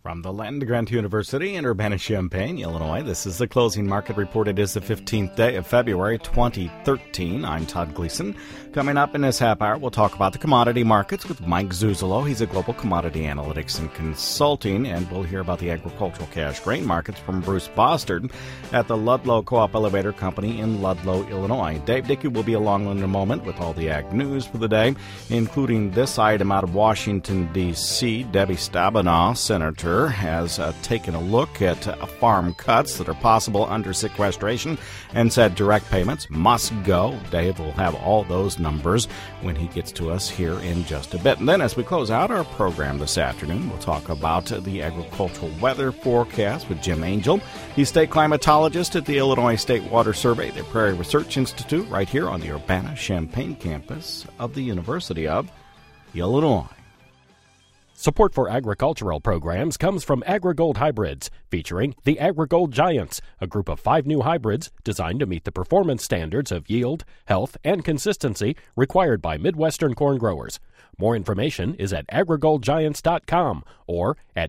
From the Land-Grant University in Urbana-Champaign, Illinois, this is the closing market report. It is the 15th day of February 2013. I'm Todd Gleason. Coming up in this half hour, we'll talk about the commodity markets with Mike Zuzolo. He's a global commodity analytics and consulting, and we'll hear about the agricultural cash grain markets from Bruce Bostard at the Ludlow Co-op Elevator Company in Ludlow, Illinois. Dave Dickey will be along in a moment with all the ag news for the day, including this item out of Washington, D.C. Debbie Stabenow, Senator, has taken a look at farm cuts that are possible under sequestration and said direct payments must go. Dave will have all those numbers when he gets to us here in just a bit. And then as we close out our program this afternoon, we'll talk about the agricultural weather forecast with Jim Angel. He's state climatologist at the Illinois State Water Survey, the Prairie Research Institute, right here on the Urbana-Champaign campus of the University of Illinois. Support for agricultural programs comes from AgriGold Hybrids, featuring the AgriGold Giants, a group of 5 new hybrids designed to meet the performance standards of yield, health, and consistency required by Midwestern corn growers. More information is at agrigoldgiants.com or at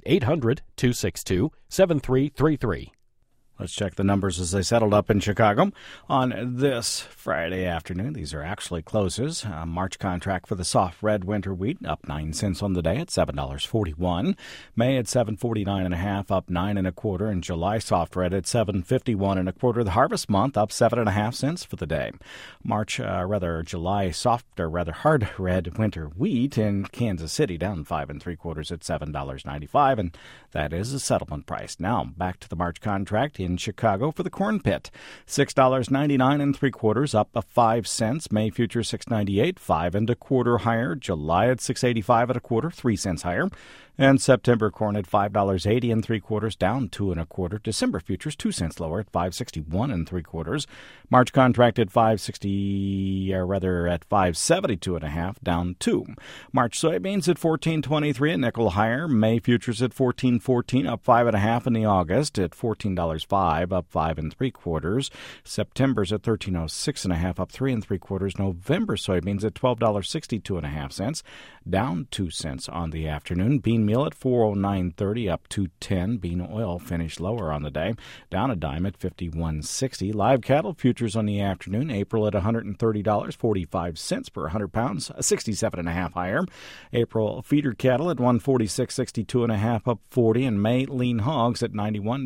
800-262-7333. Let's check the numbers as they settled up in Chicago on this Friday afternoon. These are actually closes. March contract for the soft red winter wheat up 9 cents on the day at $7.41. May at $7.49.5, up 9 1/4. And July soft red at $7.51 1/4. The harvest month up 7.5 cents for the day. July soft or rather hard red winter wheat in Kansas City down 5 3/4 at $7.95, and that is the settlement price. Now back to the March contract in Chicago for the corn pit. $6.99 3/4, up 5 cents. May future $6.98, 5 1/4 higher. July at $6.85 1/4, 3 cents higher. And September corn at $5.80 3/4, down 2 1/4. December futures 2 cents lower at $5.61 3/4. March contract at $5.72 1/2, down 2. March soybeans at $14.23, a nickel higher. May futures at $14.14, up 5 1/2 in the August at $14.05, up 5 3/4. September's at $13.06 1/2, up 3 3/4. November soybeans at $12.62 1/2, down 2 cents on the afternoon. Bean meal at $4.0930, up 2.10. Bean oil finished lower on the day, down a dime at $51.60. Live cattle futures on the afternoon. April at $130.45 per 100 pounds, 67 1/2 higher. April feeder cattle at $146.62 1/2, up 40. And May lean hogs at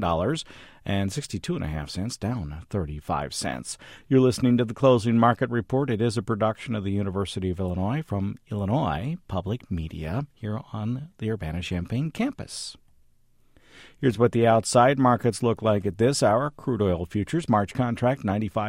$91.62 1/2, down 35 cents. You're listening to the Closing Market Report. It is a production of the University of Illinois from Illinois Public Media here on the Urbana-Champaign campus. Here's what the outside markets look like at this hour. Crude oil futures, March contract,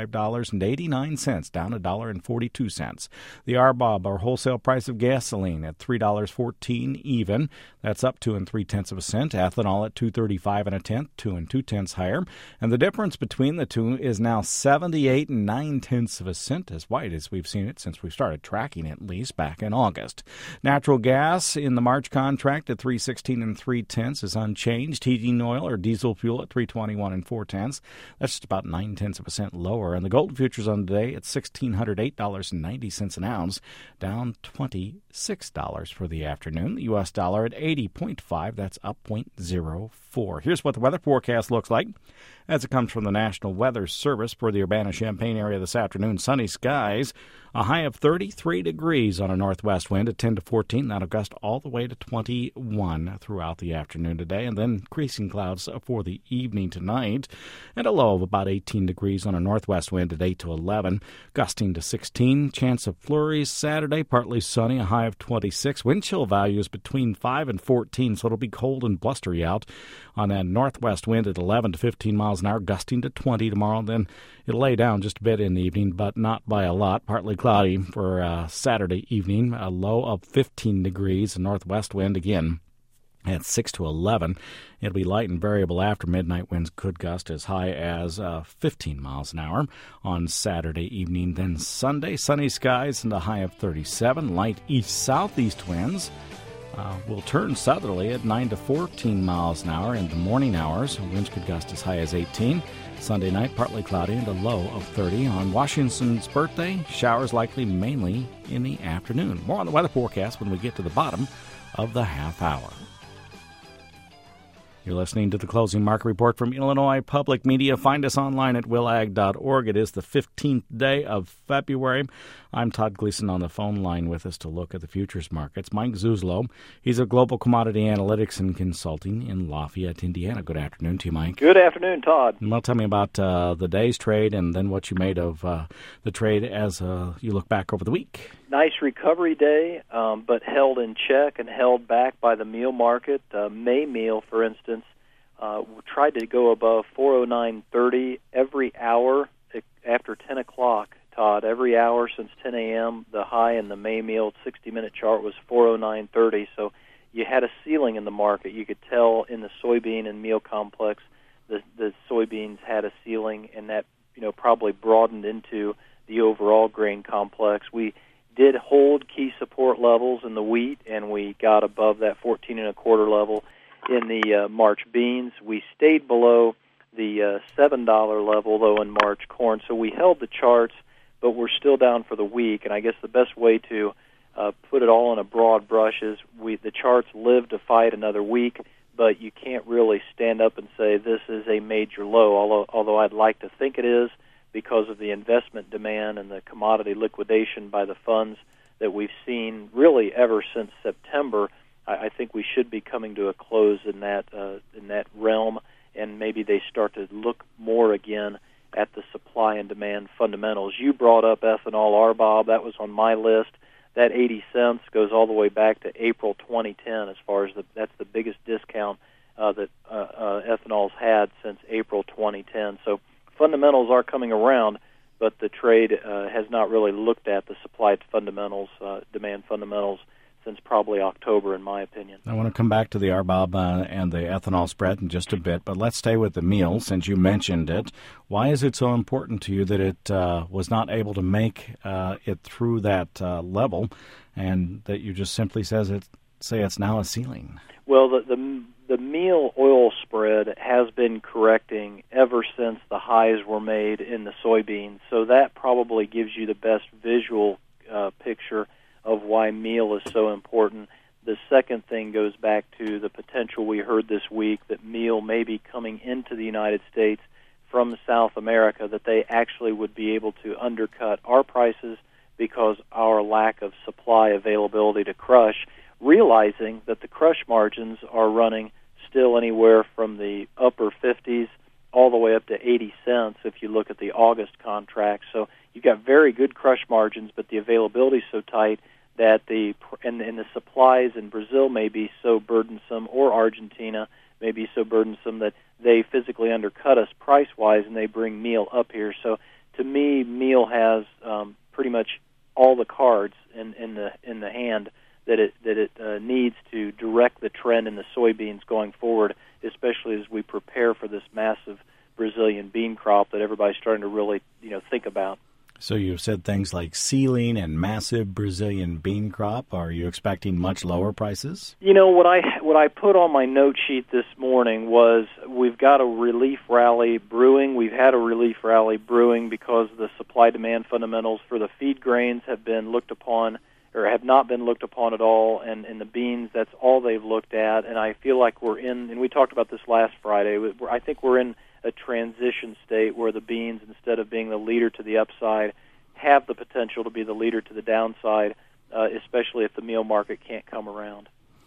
$95.89, down $1.42. The RBOB, or wholesale price of gasoline, at $3.14 even. That's up 2 3/10 cents. Ethanol at $2.35 1/10, 2 2/10 higher. And the difference between the two is now 78 9/10 cents, as wide as we've seen it since we started tracking it, at least back in August. Natural gas in the March contract at $3.16 3/10 is unchanged. Heating oil or diesel fuel at $3.21 4/10. That's just about 9/10 cents lower. And the gold futures on the day at $1,608.90 an ounce, down $26 for the afternoon. The U.S. dollar at 80.5, that's up 0.04. Here's what the weather forecast looks like as it comes from the National Weather Service for the Urbana-Champaign area this afternoon. Sunny skies, a high of 33 degrees on a northwest wind at 10 to 14. That'll gust all the way to 21 throughout the afternoon today, and then increasing clouds for the evening tonight, and a low of about 18 degrees on a northwest wind at 8 to 11, gusting to 16. Chance of flurries Saturday, partly sunny, a high of 26. Wind chill values between 5 and 14, so it'll be cold and blustery out on that northwest wind at 11 to 15 miles an hour, gusting to 20 tomorrow. Then it'll lay down just a bit in the evening, but not by a lot. Partly cloudy for Saturday evening, a low of 15 degrees, a northwest wind again at 6 to 11. It'll be light and variable after midnight. Winds could gust as high as 15 miles an hour on Saturday evening. Then Sunday, sunny skies and a high of 37. Light east-southeast winds will turn southerly at 9 to 14 miles an hour in the morning hours. Winds could gust as high as 18. Sunday night, partly cloudy and a low of 30. On Washington's birthday, showers likely mainly in the afternoon. More on the weather forecast when we get to the bottom of the half hour. You're listening to the Closing Market Report from Illinois Public Media. Find us online at willag.org. It is the 15th day of February. I'm Todd Gleason. On the phone line with us to look at the futures markets, Mike Zuzlo. He's a global commodity analytics and consulting in Lafayette, Indiana. Good afternoon to you, Mike. Good afternoon, Todd. Well, tell me about the day's trade and then what you made of the trade as you look back over the week. Nice recovery day, but held in check and held back by the meal market. May meal, for instance, tried to go above 409.30 every hour after 10 o'clock, Todd. Every hour since 10 a.m., the high in the May meal 60-minute chart was 409.30. So you had a ceiling in the market. You could tell in the soybean and meal complex the soybeans had a ceiling, and that probably broadened into the overall grain complex. We did hold key support levels in the wheat, and we got above that 14.25 level in the March beans. We stayed below the $7 level, though, in March corn. So we held the charts, but we're still down for the week. And I guess the best way to put it all in a broad brush is the charts live to fight another week, but you can't really stand up and say this is a major low, although I'd like to think it is, because of the investment demand and the commodity liquidation by the funds that we've seen really ever since September. I think we should be coming to a close in that realm, and maybe they start to look more again at the supply and demand fundamentals. You brought up ethanol RBOB. That was on my list. That 80 cents goes all the way back to April 2010 as far as that's the biggest discount that ethanol's had since April 2010. So fundamentals are coming around, but the trade has not really looked at the supply fundamentals, demand fundamentals, since probably October, in my opinion. I want to come back to the RBOB and the ethanol spread in just a bit, but let's stay with the meal since you mentioned it. Why is it so important to you that it was not able to make it through that level, and that you just simply say it's now a ceiling? Well, the meal oil spread has been correcting ever since the highs were made in the soybeans, so that probably gives you the best visual picture of why meal is so important. The second thing goes back to the potential we heard this week that meal may be coming into the United States from South America, that they actually would be able to undercut our prices because our lack of supply availability to crush, realizing that the crush margins are running still anywhere from the upper 50s all the way up to 80 cents if you look at the August contract. So you've got very good crush margins, but the availability is so tight that the supplies in Brazil may be so burdensome, or Argentina may be so burdensome that they physically undercut us price-wise, and they bring meal up here. So to me, meal has pretty much all the cards in the hand that it needs to direct the trend in the soybeans going forward, especially as we prepare for this massive Brazilian bean crop that everybody's starting to really think about. So you've said things like ceiling and massive Brazilian bean crop. Are you expecting much lower prices? What I put on my note sheet this morning was we've got a relief rally brewing. We've had a relief rally brewing because the supply-demand fundamentals for the feed grains have been looked upon or have not been looked upon at all, and in the beans, that's all they've looked at. And I feel like we're in, and we talked about this last Friday, I think we're in a transition state where the beans, instead of being the leader to the upside, have the potential to be the leader to the downside, especially if the meal market can't come around.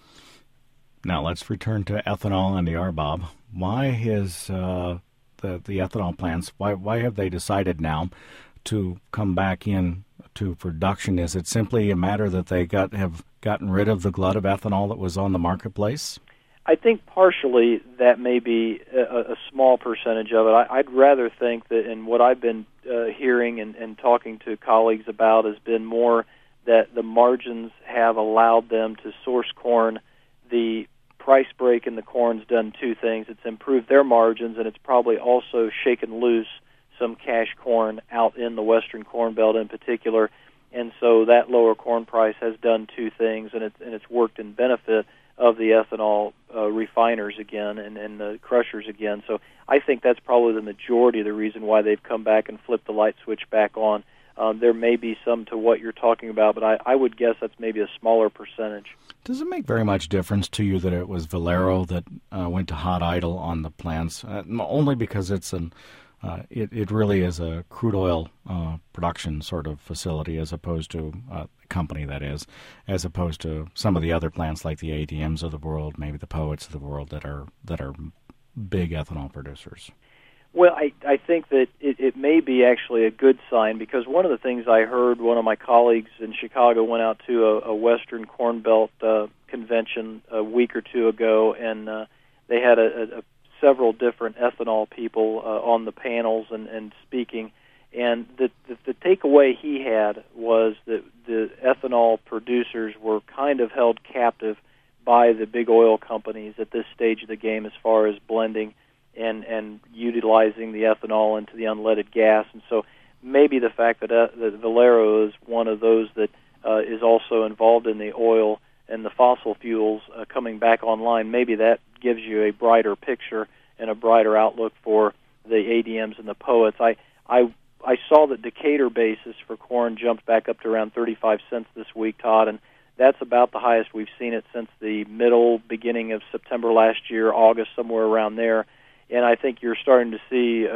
Now let's return to ethanol and the RBOB. Why is the ethanol plants, why have they decided now to come back in to production? Is it simply a matter that they have gotten rid of the glut of ethanol that was on the marketplace? I think partially that may be a small percentage of it. I'd rather think that, and what I've been hearing and talking to colleagues about has been more that the margins have allowed them to source corn. The price break in the corn's done two things. It's improved their margins, and it's probably also shaken loose some cash corn out in the Western Corn Belt in particular. And so that lower corn price has done two things, and it's worked in benefit of the ethanol refiners again and the crushers again. So I think that's probably the majority of the reason why they've come back and flipped the light switch back on. there may be some to what you're talking about, but I would guess that's maybe a smaller percentage. Does it make very much difference to you that it was Valero that went to hot idle on the plants? Only because it really is a crude oil production sort of facility, as opposed to a company, that is, as opposed to some of the other plants like the ADMs of the world, maybe the Poets of the world that are big ethanol producers. Well, I think that it may be actually a good sign, because one of the things I heard, one of my colleagues in Chicago went out to a Western Corn Belt convention a week or two ago, and they had several different ethanol people on the panels and speaking. And the takeaway he had was that the ethanol producers were kind of held captive by the big oil companies at this stage of the game as far as blending and utilizing the ethanol into the unleaded gas. And so maybe the fact that Valero is one of those that is also involved in the oil and the fossil fuels coming back online, maybe that gives you a brighter picture and a brighter outlook for the ADMs and the Poets. I saw that Decatur basis for corn jumped back up to around 35 cents this week, Todd, and that's about the highest we've seen it since the beginning of September last year, August, somewhere around there. And I think you're starting to see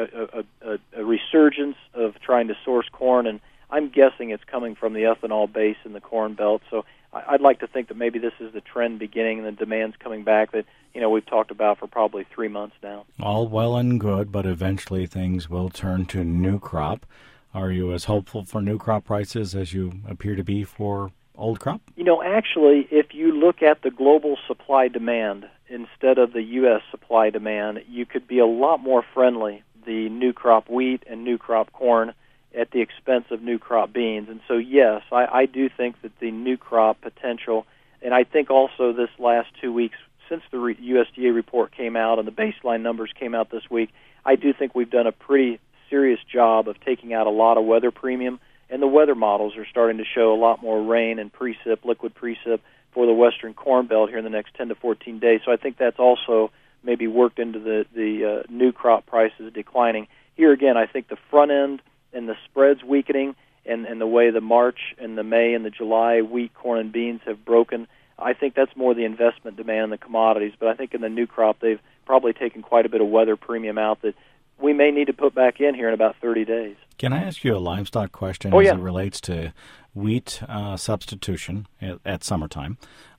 a resurgence of trying to source corn, and I'm guessing it's coming from the ethanol base in the Corn Belt. So I'd like to think that maybe this is the trend beginning and the demand's coming back that we've talked about for probably 3 months now. All well and good, but eventually things will turn to new crop. Are you as hopeful for new crop prices as you appear to be for old crop? Actually, if you look at the global supply-demand instead of the U.S. supply-demand, you could be a lot more friendly, the new crop wheat and new crop corn, at the expense of new crop beans. And so, yes, I do think that the new crop potential, and I think also this last 2 weeks, since the USDA report came out and the baseline numbers came out this week, I do think we've done a pretty serious job of taking out a lot of weather premium, and the weather models are starting to show a lot more rain and precip, liquid precip, for the Western Corn Belt here in the next 10 to 14 days. So I think that's also maybe worked into the new crop prices declining. Here again, I think the front end and the spreads weakening and the way the March and the May and the July wheat, corn, and beans have broken, I think that's more the investment demand in the commodities. But I think in the new crop, they've probably taken quite a bit of weather premium out that we may need to put back in here in about 30 days. Can I ask you a livestock question as it relates to wheat substitution at summertime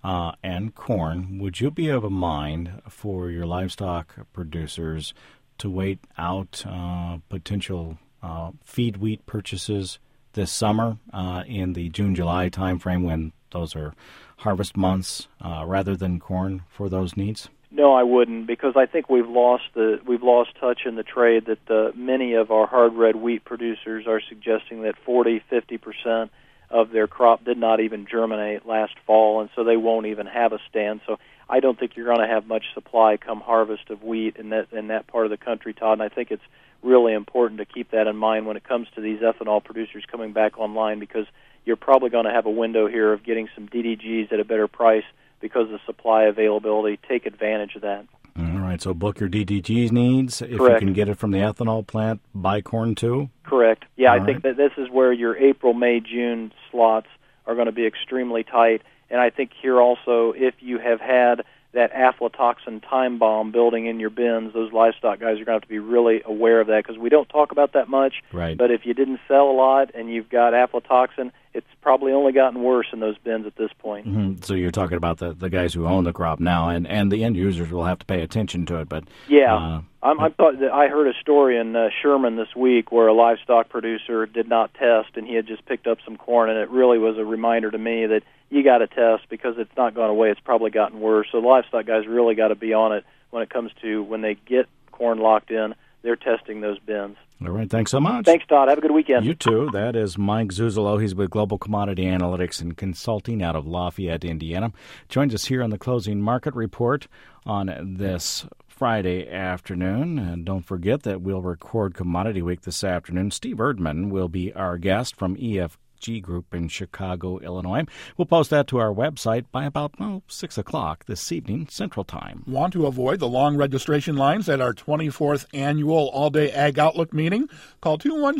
and corn? Would you be of a mind for your livestock producers to wait out potential feed wheat purchases this summer in the June-July timeframe when those are harvest months rather than corn for those needs? No, I wouldn't, because I think we've lost touch in the trade. That many of our hard red wheat producers are suggesting that 40-50% of their crop did not even germinate last fall, and so they won't even have a stand. So I don't think you're going to have much supply come harvest of wheat in that part of the country, Todd. And I think it's really important to keep that in mind when it comes to these ethanol producers coming back online, because you're probably going to have a window here of getting some DDGs at a better price because of supply availability. Take advantage of that. All right, so book your DDGs needs. If Correct. You can get it from the ethanol plant, buy corn too? Correct. Yeah, All I think that this is where your April, May, June slots are going to be extremely tight. And I think here also, if you have had that aflatoxin time bomb building in your bins, those livestock guys are going to have to be really aware of that, because we don't talk about that much. Right. But if you didn't sell a lot and you've got aflatoxin, it's probably only gotten worse in those bins at this point. Mm-hmm. So you're talking about the guys who own the crop now, and the end users will have to pay attention to it. But yeah, I heard a story in Sherman this week where a livestock producer did not test, and he had just picked up some corn, and it really was a reminder to me that you got to test, because it's not gone away. It's probably gotten worse. So the livestock guys really got to be on it when it comes to when they get corn locked in, they're testing those bins. All right, thanks so much. Thanks, Todd. Have a good weekend. You too. That is Mike Zuzolo. He's with Global Commodity Analytics and Consulting out of Lafayette, Indiana. Joins us here on the Closing Market Report on this Friday afternoon. And don't forget that we'll record Commodity Week this afternoon. Steve Erdman will be our guest from EF ESG Group in Chicago, Illinois. We'll post that to our website by about 6 o'clock this evening, Central Time. Want to avoid the long registration lines at our 24th annual All-Day Ag Outlook meeting? Call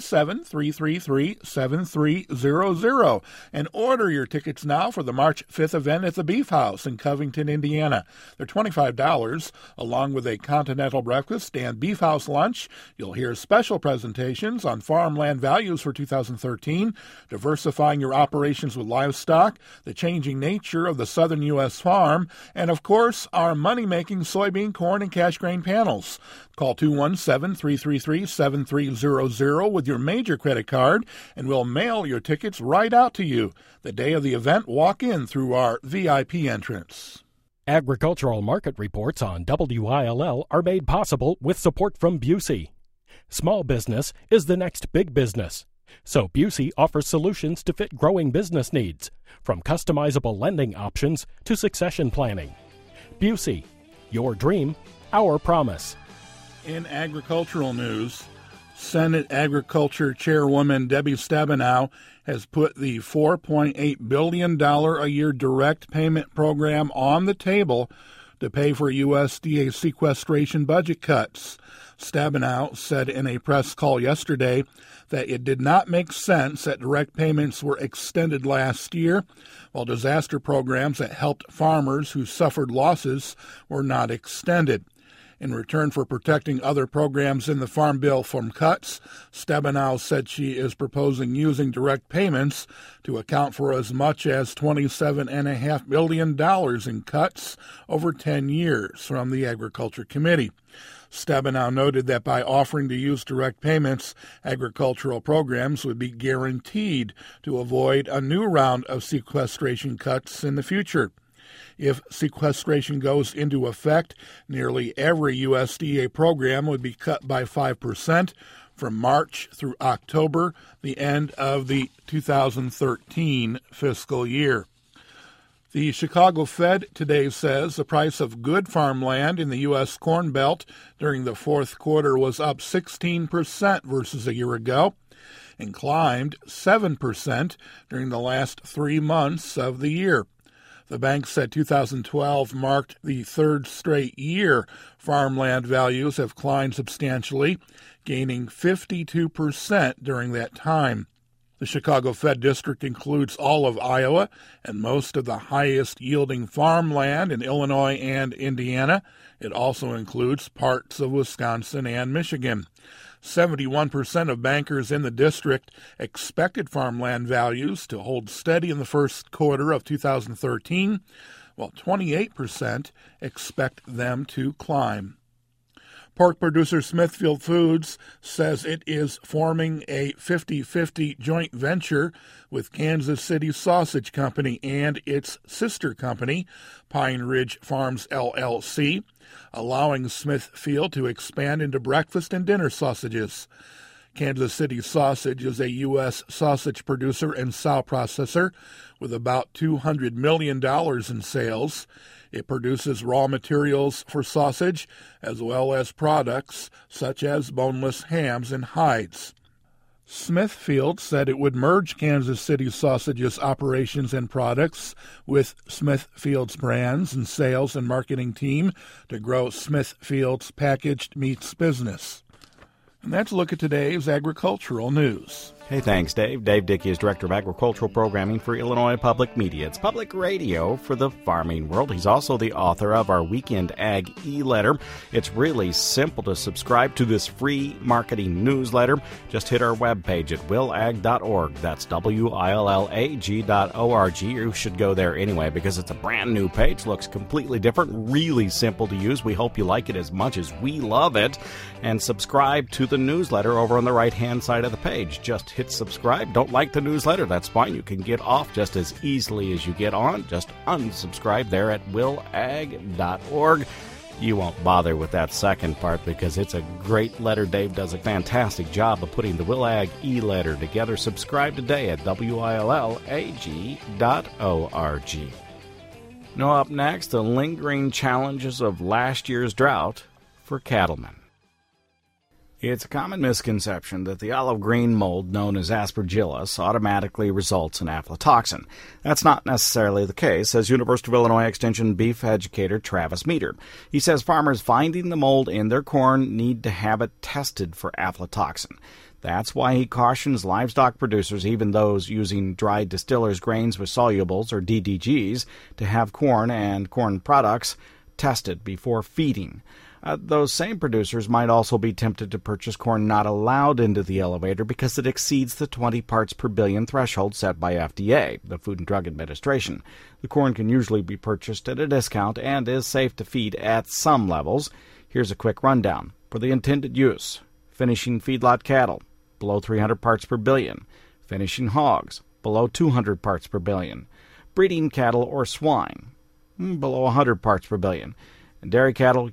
217-333-7300 and order your tickets now for the March 5th event at the Beef House in Covington, Indiana. They're $25, along with a continental breakfast and Beef House lunch. You'll hear special presentations on farmland values for 2013, diversifying your operations with livestock, the changing nature of the southern U.S. farm, and, of course, our money-making soybean, corn, and cash grain panels. Call 217-333-7300 with your major credit card, and we'll mail your tickets right out to you. The day of the event, walk in through our VIP entrance. Agricultural market reports on WILL are made possible with support from Busey. Small business is the next big business. So Busey offers solutions to fit growing business needs, from customizable lending options to succession planning. Busey, your dream, our promise. In agricultural news, Senate Agriculture Chairwoman Debbie Stabenow has put the $4.8 billion a year direct payment program on the table to pay for USDA sequestration budget cuts. Stabenow said in a press call yesterday that it did not make sense that direct payments were extended last year, while disaster programs that helped farmers who suffered losses were not extended. In return for protecting other programs in the Farm Bill from cuts, Stabenow said she is proposing using direct payments to account for as much as $27.5 billion in cuts over 10 years from the Agriculture Committee. Stabenow noted that by offering to use direct payments, agricultural programs would be guaranteed to avoid a new round of sequestration cuts in the future. If sequestration goes into effect, nearly every USDA program would be cut by 5% from March through October, the end of the 2013 fiscal year. The Chicago Fed today says the price of good farmland in the U.S. Corn Belt during the fourth quarter was up 16% versus a year ago and climbed 7% during the last 3 months of the year. The bank said 2012 marked the third straight year farmland values have climbed substantially, gaining 52% during that time. The Chicago Fed District includes all of Iowa and most of the highest-yielding farmland in Illinois and Indiana. It also includes parts of Wisconsin and Michigan. 71% of bankers in the district expected farmland values to hold steady in the first quarter of 2013, while 28% expect them to climb. Pork producer Smithfield Foods says it is forming a 50-50 joint venture with Kansas City Sausage Company and its sister company, Pine Ridge Farms, LLC, allowing Smithfield to expand into breakfast and dinner sausages. Kansas City Sausage is a U.S. sausage producer and sow processor with about $200 million in sales. It produces raw materials for sausage as well as products such as boneless hams and hides. Smithfield said it would merge Kansas City Sausage's operations and products with Smithfield's brands and sales and marketing team to grow Smithfield's packaged meats business. And that's a look at today's agricultural news. Hey, thanks, Dave. Dave Dickey is Director of Agricultural Programming for Illinois Public Media. It's public radio for the farming world. He's also the author of our Weekend Ag e-letter. It's really simple to subscribe to this free marketing newsletter. Just hit our webpage at willag.org. That's WILLAG.org. You should go there anyway because it's a brand new page. Looks completely different, really simple to use. We hope you like it as much as we love it. And subscribe to the newsletter over on the right-hand side of the page. Just hit subscribe. Don't like the newsletter? That's fine. You can get off just as easily as you get on. Just unsubscribe there at willag.org. You won't bother with that second part because it's a great letter. Dave does a fantastic job of putting the WILLAG e-letter together. Subscribe today at WILLAG.org. Now up next, the lingering challenges of last year's drought for cattlemen. It's a common misconception that the olive green mold known as Aspergillus automatically results in aflatoxin. That's not necessarily the case, says University of Illinois Extension beef educator Travis Meter. He says farmers finding the mold in their corn need to have it tested for aflatoxin. That's why he cautions livestock producers, even those using dried distillers' grains with solubles or DDGs, to have corn and corn products tested before feeding. Those same producers might also be tempted to purchase corn not allowed into the elevator because it exceeds the 20 parts per billion threshold set by FDA, the Food and Drug Administration. The corn can usually be purchased at a discount and is safe to feed at some levels. Here's a quick rundown. For the intended use: finishing feedlot cattle, below 300 parts per billion; finishing hogs, below 200 parts per billion; breeding cattle or swine, below 100 parts per billion; dairy cattle,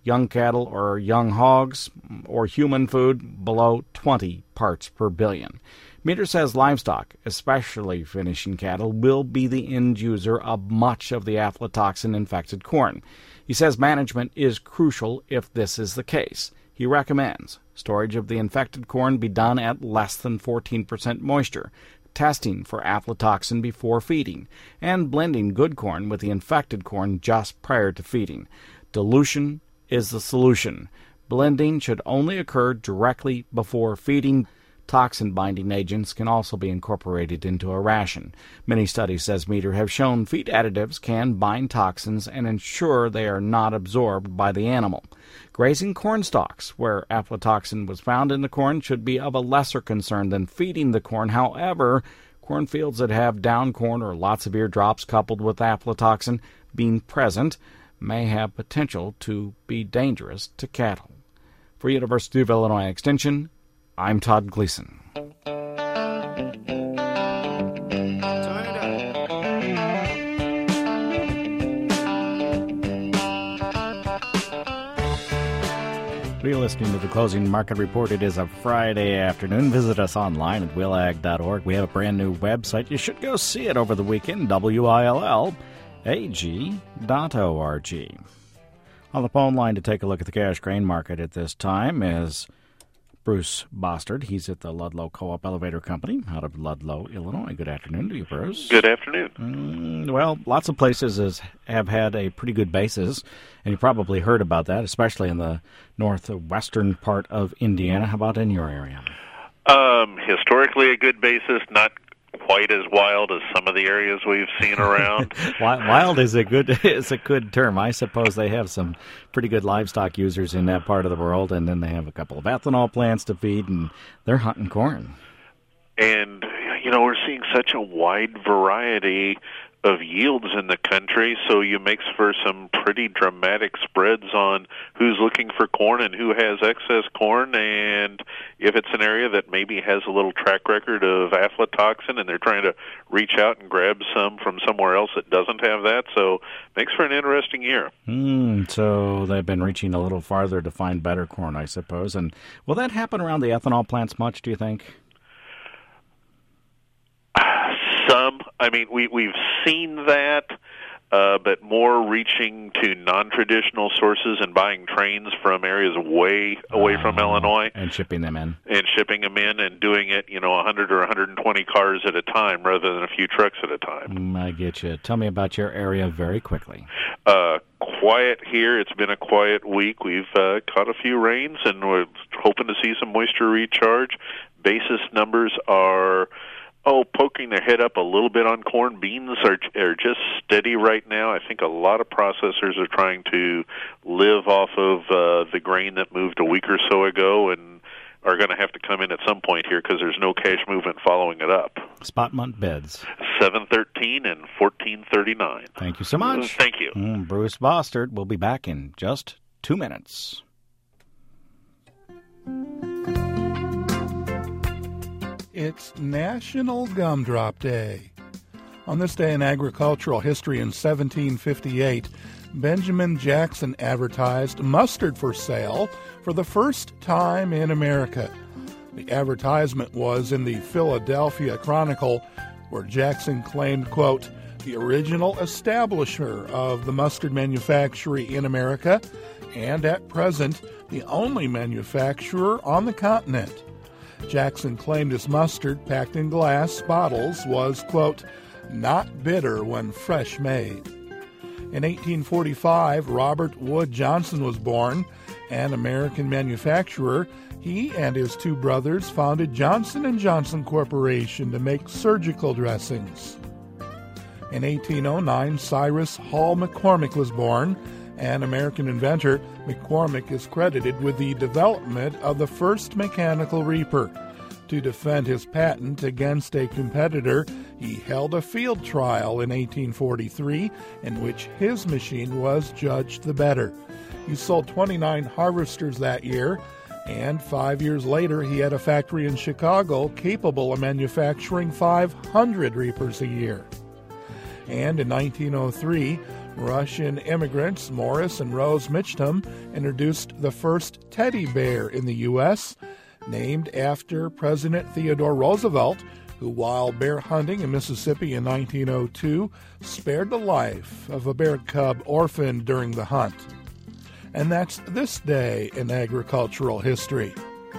or young hogs, or human food, below 20 parts per billion. Meter says livestock, especially finishing cattle, will be the end user of much of the aflatoxin-infected corn. He says management is crucial if this is the case. He recommends storage of the infected corn be done at less than 14% moisture, testing for aflatoxin before feeding, and blending good corn with the infected corn just prior to feeding. Dilution is the solution. Blending should only occur directly before feeding. Toxin-binding agents can also be incorporated into a ration. Many studies, says Meter, have shown feed additives can bind toxins and ensure they are not absorbed by the animal. Grazing corn stalks, where aflatoxin was found in the corn, should be of a lesser concern than feeding the corn. However, cornfields that have down corn or lots of eardrops coupled with aflatoxin being present may have potential to be dangerous to cattle. For University of Illinois Extension, I'm Todd Gleason. You're listening to the Closing Market Report. It is a Friday afternoon. Visit us online at willag.org. We have a brand new website. You should go see it over the weekend, WILLAG.org. On the phone line to take a look at the cash grain market at this time is Bruce Bostard. He's at the Ludlow Co-op Elevator Company out of Ludlow, Illinois. Good afternoon to you, Bruce. Good afternoon. Well, lots of places have had a pretty good basis, and you probably heard about that, especially in the northwestern part of Indiana. How about in your area? Historically a good basis, not quite as wild as some of the areas we've seen around. Wild is a good term. I suppose they have some pretty good livestock users in that part of the world, and then they have a couple of ethanol plants to feed, and they're hunting corn. And, we're seeing such a wide variety of yields in the country, so you makes for some pretty dramatic spreads on who's looking for corn and who has excess corn, and if it's an area that maybe has a little track record of aflatoxin and they're trying to reach out and grab some from somewhere else that doesn't have that, so makes for an interesting year. So they've been reaching a little farther to find better corn, I suppose. And will that happen around the ethanol plants much, do you think? Some. I mean, we've seen that, but more reaching to non-traditional sources and buying trains from areas way away from Illinois. And shipping them in. And doing it, 100 or 120 cars at a time rather than a few trucks at a time. I get you. Tell me about your area very quickly. Quiet here. It's been a quiet week. We've caught a few rains, and we're hoping to see some moisture recharge. Basis numbers are poking their head up a little bit on corn. Beans are just steady right now. I think a lot of processors are trying to live off of the grain that moved a week or so ago and are going to have to come in at some point here because there's no cash movement following it up. Spot month bids. 713 and 1439. Thank you so much. Thank you. Bruce Bostard will be back in just 2 minutes. It's National Gumdrop Day. On this day in agricultural history in 1758, Benjamin Jackson advertised mustard for sale for the first time in America. The advertisement was in the Philadelphia Chronicle, where Jackson claimed, quote, the original establisher of the mustard manufactory in America and at present the only manufacturer on the continent. Jackson claimed his mustard, packed in glass bottles, was, quote, not bitter when fresh made. In 1845, Robert Wood Johnson was born, an American manufacturer. He and his two brothers founded Johnson & Johnson Corporation to make surgical dressings. In 1809, Cyrus Hall McCormick was born, an American inventor. McCormick is credited with the development of the first mechanical reaper. To defend his patent against a competitor, he held a field trial in 1843 in which his machine was judged the better. He sold 29 harvesters that year, and 5 years later he had a factory in Chicago capable of manufacturing 500 reapers a year. And in 1903, Russian immigrants Morris and Rose Mitchum introduced the first teddy bear in the U.S., named after President Theodore Roosevelt, who, while bear hunting in Mississippi in 1902, spared the life of a bear cub orphaned during the hunt. And that's this day in agricultural history.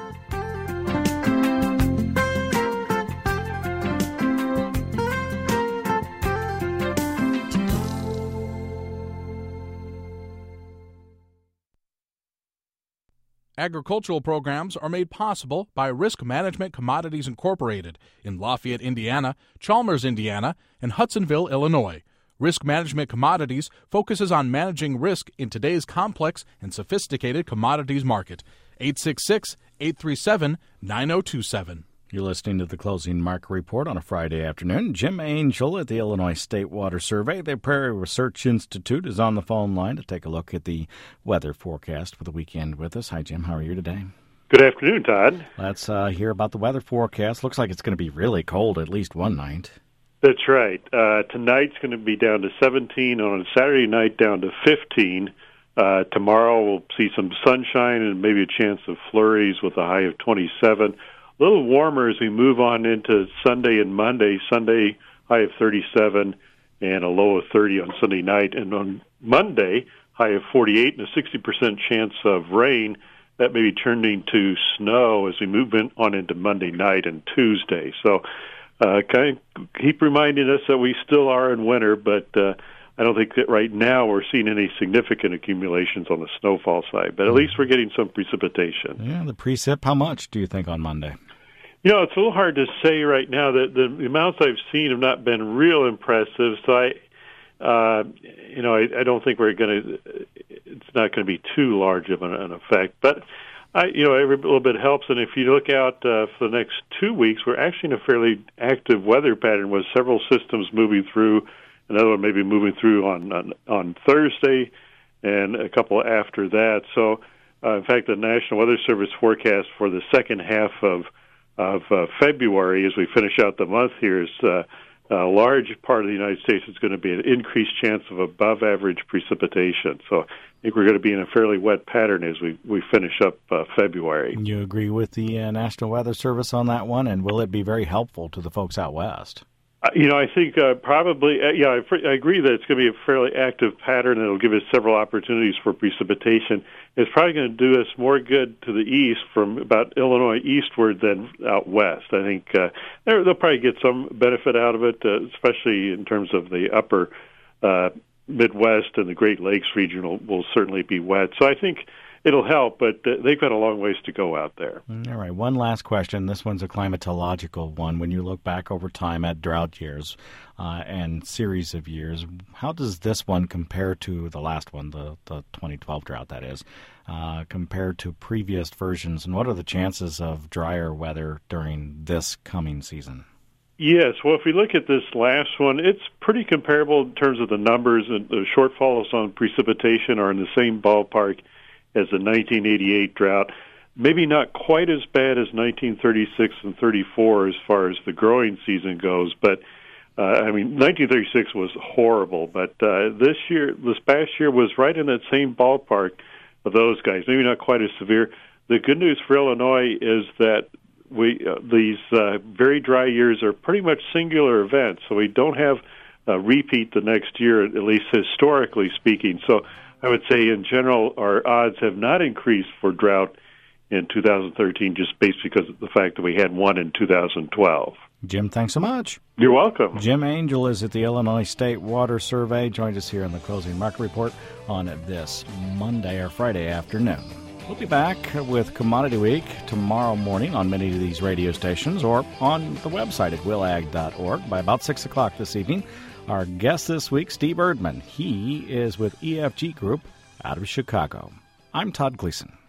Agricultural programs are made possible by Risk Management Commodities Incorporated in Lafayette, Indiana, Chalmers, Indiana, and Hudsonville, Illinois. Risk Management Commodities focuses on managing risk in today's complex and sophisticated commodities market. 866-837-9027. You're listening to the Closing Market Report on a Friday afternoon. Jim Angel at the Illinois State Water Survey. The Prairie Research Institute is on the phone line to take a look at the weather forecast for the weekend with us. Hi, Jim. How are you today? Good afternoon, Todd. Let's hear about the weather forecast. Looks like it's going to be really cold at least one night. That's right. Tonight's going to be down to 17. On Saturday night, down to 15. Tomorrow we'll see some sunshine and maybe a chance of flurries with a high of 27. A little warmer as we move on into Sunday and Monday. Sunday, high of 37 and a low of 30 on Sunday night. And on Monday, high of 48 and a 60% chance of rain. That may be turning to snow as we move on into Monday night and Tuesday. So kind of keep reminding us that we still are in winter, but I don't think that right now we're seeing any significant accumulations on the snowfall side. But at least we're getting some precipitation. Yeah, the precip, how much do you think on Monday? You know, it's a little hard to say right now. That the amounts I've seen have not been real impressive. So I don't think it's not going to be too large of an effect. But every little bit helps. And if you look out for the next 2 weeks, we're actually in a fairly active weather pattern with several systems moving through. Another one maybe moving through on Thursday, and a couple after that. So, in fact, the National Weather Service forecast for the second half of February, as we finish out the month here, is a large part of the United States is going to be an increased chance of above-average precipitation. So, I think we're going to be in a fairly wet pattern as we finish up February. You agree with the National Weather Service on that one, and will it be very helpful to the folks out west? I think probably, I agree that it's going to be a fairly active pattern. It'll give us several opportunities for precipitation. It's probably going to do us more good to the east from about Illinois eastward than out west. I think they'll probably get some benefit out of it, especially in terms of the upper Midwest and the Great Lakes region will certainly be wet. So I think it'll help, but they've got a long ways to go out there. All right, one last question. This one's a climatological one. When you look back over time at drought years and series of years, how does this one compare to the last one, the 2012 drought, that is, compared to previous versions? And what are the chances of drier weather during this coming season? Yes, well, if we look at this last one, it's pretty comparable in terms of the numbers, and the shortfalls on precipitation are in the same ballpark as the 1988 drought. Maybe not quite as bad as 1936 and 34 as far as the growing season goes, but 1936 was horrible. But this past year was right in that same ballpark of those guys. Maybe not quite as severe. The good news for Illinois is that these very dry years are pretty much singular events, so we don't have a repeat the next year, at least historically speaking. So I would say in general our odds have not increased for drought in 2013 just based because of the fact that we had one in 2012. Jim, thanks so much. You're welcome. Jim Angel is at the Illinois State Water Survey. Joined us here in the Closing Market Report on this Monday or Friday afternoon. We'll be back with Commodity Week tomorrow morning on many of these radio stations or on the website at willag.org by about 6 o'clock this evening. Our guest this week, Steve Erdman. He is with EFG Group out of Chicago. I'm Todd Gleason.